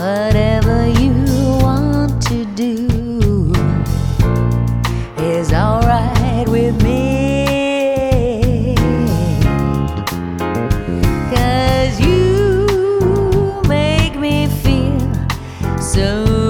Whatever you want to do is alright with me, 'cause you make me feel so